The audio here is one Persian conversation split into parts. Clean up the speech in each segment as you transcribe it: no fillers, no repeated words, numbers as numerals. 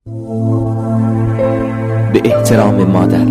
به احترام مادر.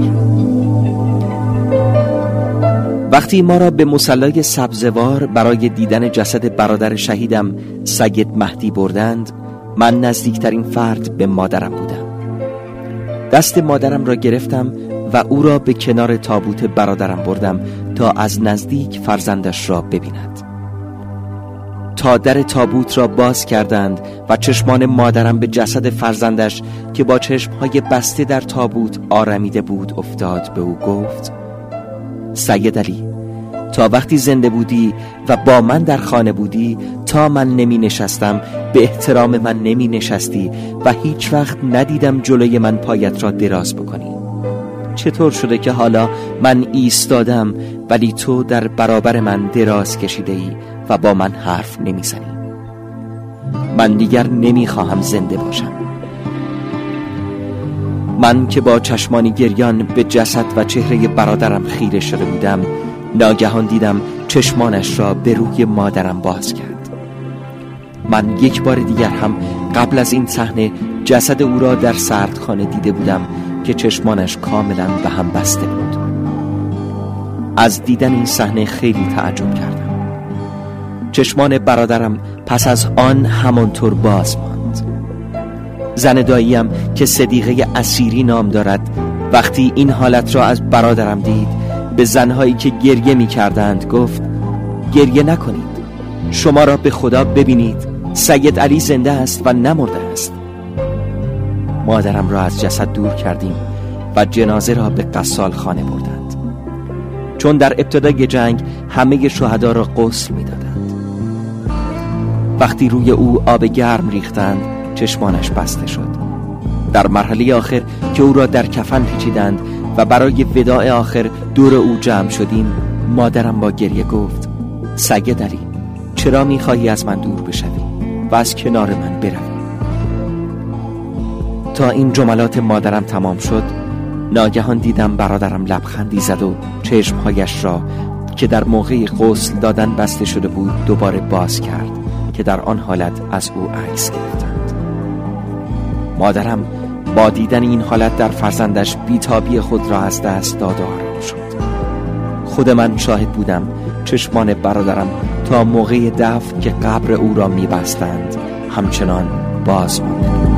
وقتی ما را به مصلی سبزوار برای دیدن جسد برادر شهیدم سید مهدی بردند، من نزدیکترین فرد به مادرم بودم. دست مادرم را گرفتم و او را به کنار تابوت برادرم بردم تا از نزدیک فرزندش را ببیند. تا در تابوت را باز کردند و چشمان مادرم به جسد فرزندش که با چشمهای بسته در تابوت آرمیده بود افتاد. به او گفت: سید علی، تا وقتی زنده بودی و با من در خانه بودی، تا من نمی نشستم به احترام من نمی نشستی و هیچ وقت ندیدم جلوی من پایت را دراز بکنی. چطور شده که حالا من ایستادم ولی تو در برابر من دراز کشیده ای و با من حرف نمی زنی؟ من دیگر نمی خواهم زنده باشم. من که با چشمانی گریان به جسد و چهره برادرم خیره شده بودم، ناگهان دیدم چشمانش را به روی مادرم باز کرد. من یک بار دیگر هم قبل از این صحنه جسد او را در سردخانه دیده بودم که چشمانش کاملا به هم بسته بود. از دیدن این صحنه خیلی تعجب کردم. چشمان برادرم پس از آن همانطور باز ماند. زن داییم که صدیقه اسیری نام دارد، وقتی این حالت را از برادرم دید، به زنهایی که گریه می کردند گفت: گریه نکنید، شما را به خدا ببینید، سید علی زنده است و نمرده است. مادرم را از جسد دور کردیم و جنازه را به قصال خانه بردند، چون در ابتدای جنگ همه شهدا را غسل می دادند. وقتی روی او آب گرم ریختند، چشمانش بسته شد. در مرحله آخر که او را در کفن پیچیدند و برای وداع آخر دور او جمع شدیم، مادرم با گریه گفت: سید علی، چرا می‌خواهی از من دور بشوی و از کنار من بروی؟ تا این جملات مادرم تمام شد، ناگهان دیدم برادرم لبخندی زد و چشمهایش را که در موقع غسل دادن بسته شده بود دوباره باز کرد که در آن حالت از او عکس گرفتند. مادرم با دیدن این حالت در فرزندش بیتابی خود را از دست داد و آرام شد. خود من شاهد بودم چشمان برادرم تا موقع دفن که قبر او را می‌بستند همچنان باز مانده بود.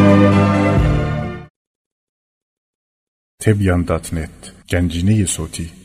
Tebyan.net Gencine Soti